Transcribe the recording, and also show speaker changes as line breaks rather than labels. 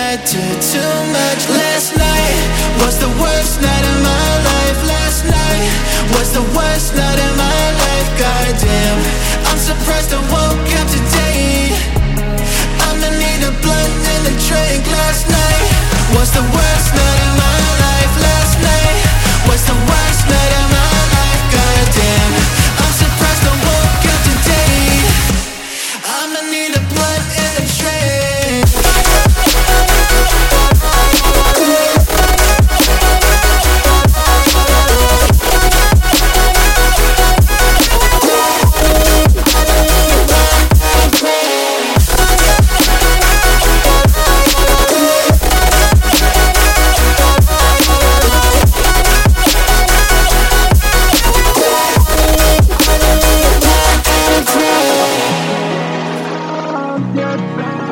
I do too much. Last night was the worst night of my life. Last night was the worst night of my life. Goddamn, I'm surprised I woke up today. I'ma need a blunt and a drink. Last night was the worst night of my life. Last night was the worst night of my life. Goddamn, I'm surprised I woke up today. I'ma need a blunt and a drink.
Get back.